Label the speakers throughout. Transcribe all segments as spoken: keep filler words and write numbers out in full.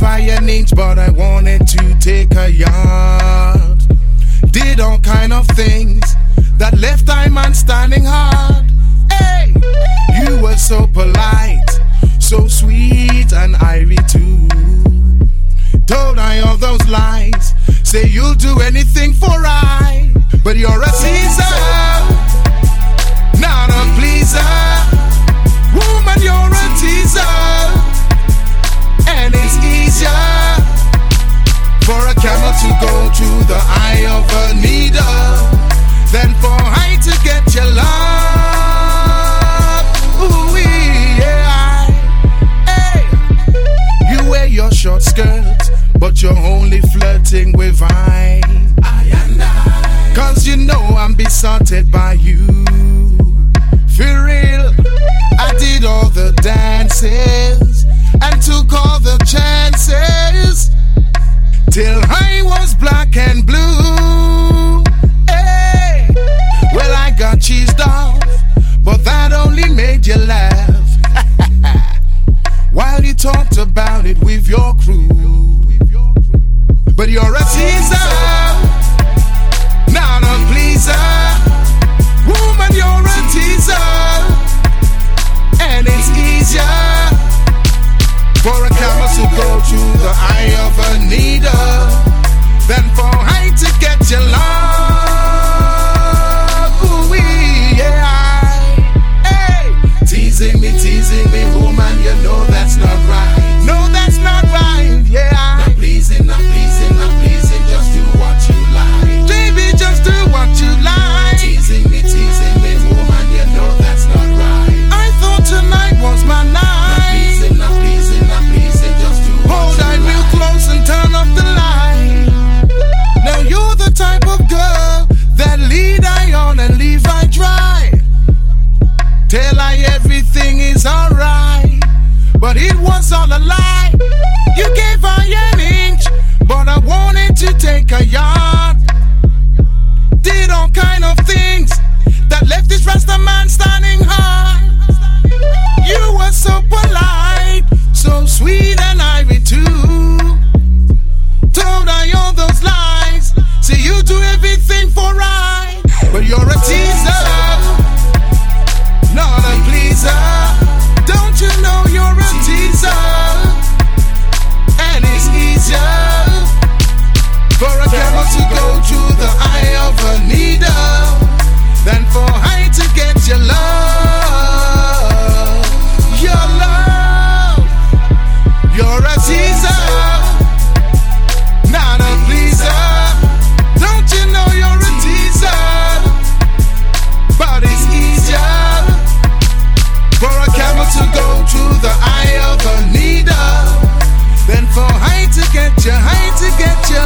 Speaker 1: gave I an inch, but I wanted to take a yard. Did all kind of things that left I man standing hard. Hey, you were so polite, so sweet and irie too. Told I all those lies, say you'll do anything for I. But you're a teaser, not a pleaser. Woman, you're a teaser, and it's easier for a camel to go through the eye of a needle than for I to get your love. Ooh, yeah. Hey, you wear your short skirts, but you're only flirting with I. I and I. Cause you know I'm besotted by you. For real, I did all the dances and took all the chances till I was black and blue. Hey, well I got cheesed off, but that only made you laugh while you talked about it with your crew. But you're a teaser, not a pleaser. Woman, you're a teaser, and it's easier for a camel to go through the eye of a needle than for I to get your love. Ooh, yeah. Hey, teasing me, teasing me, woman, you know that's not right. No, that's not right, yeah. Not pleasing, not pleasing, not pleasing, just do what you like. Baby, just do what you like. Teasing me, teasing me, woman, you know that's not right. I thought tonight was my night. Not pleasing, not pleasing, not pleasing, just do what Hold you I like. Real close and turn off the light. Now you're the type of girl that lead I on and leave I dry. Tell I everything is alright, but it was all a lie. You gave I an inch, but I wanted to take a yard. Did all kind of things that left this Rasta man standing hard. You were so polite, so sweet and irie too. Told I all those lies, say you do everything for right. But you're a teaser, not a pleaser. Don't you know you're a teaser, and it's easier for a camel to go through the eye of a needle than for I to get your love. Your love. You're a teaser, not a pleaser. Don't you know you're a teaser, but it's easier for a camel to go through the eye of a needle than for I to get your, I to get your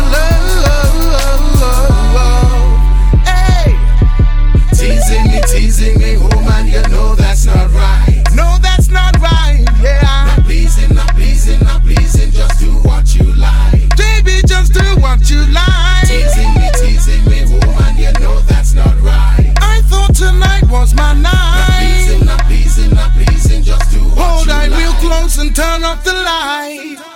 Speaker 1: love. Hey, teasing me, teasing me, woman, you know that's not right. No, that's not right, yeah. Not pleasing, not pleasing, not pleasing, just do what you like. Baby, just do what you like. Teasing me, teasing me, woman, you know that's not right. I thought tonight was my night. Not pleasing, not pleasing, not pleasing, just do what Hold you I like. Hold I real close and turn off the light.